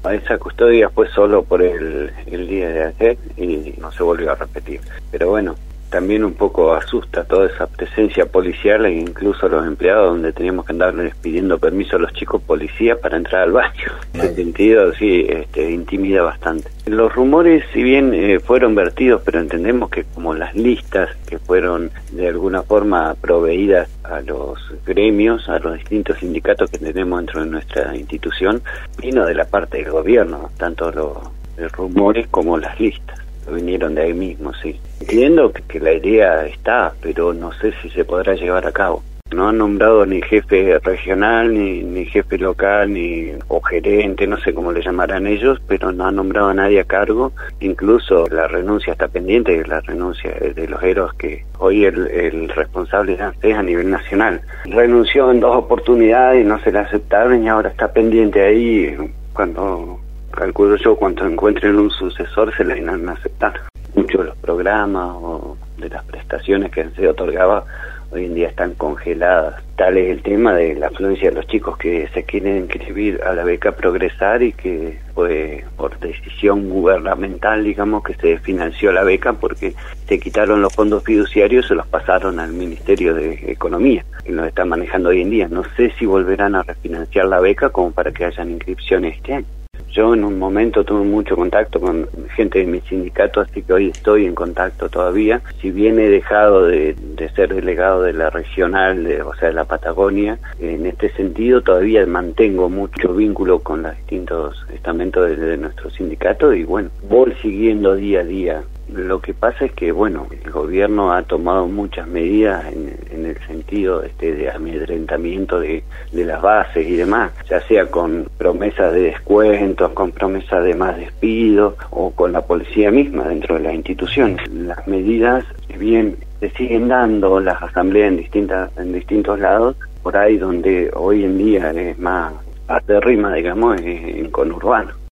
esa custodia fue solo por el día de ayer y no se volvió a repetir. Pero bueno, también un poco asusta toda esa presencia policial e incluso a los empleados, donde teníamos que andarles pidiendo permiso a los chicos policías para entrar al baño. En ese sentido, sí, intimida bastante. Los rumores, si bien fueron vertidos, pero entendemos que como las listas que fueron de alguna forma proveídas a los gremios, a los distintos sindicatos que tenemos dentro de nuestra institución, vino de la parte del gobierno, tanto los rumores como las listas. Vinieron de ahí mismo, sí. Entiendo que la idea está, pero no sé si se podrá llevar a cabo. No han nombrado ni jefe regional, ni jefe local, o gerente, no sé cómo le llamarán ellos, pero no han nombrado a nadie a cargo. Incluso la renuncia está pendiente, la renuncia de los héroes, que hoy el responsable es a nivel nacional. Renunció en 2 oportunidades y no se le aceptaron, y ahora está pendiente ahí. Cuando calculo yo, cuando encuentren un sucesor, se le van a aceptar. Muchos de los programas o de las prestaciones que se otorgaba hoy en día están congeladas. Tal es el tema de la afluencia de los chicos que se quieren inscribir a la beca Progresar, y que fue por decisión gubernamental, digamos, que se financió la beca, porque se quitaron los fondos fiduciarios y se los pasaron al Ministerio de Economía, que los está manejando hoy en día. No sé si volverán a refinanciar la beca como para que hayan inscripciones este año. Yo en un momento tuve mucho contacto con gente de mi sindicato, así que hoy estoy en contacto todavía. Si bien he dejado de ser delegado de la regional, o sea, de la Patagonia, en este sentido todavía mantengo mucho vínculo con los distintos estamentos de nuestro sindicato, y bueno, voy siguiendo día a día. Lo que pasa es que, bueno, el gobierno ha tomado muchas medidas en el sentido de amedrentamiento de las bases y demás, ya sea con promesas de descuentos, con promesas de más despidos, o con la policía misma dentro de las instituciones. Las medidas, si bien se siguen dando las asambleas en distintos lados, por ahí donde hoy en día es más acérrima, digamos, es en conurbano.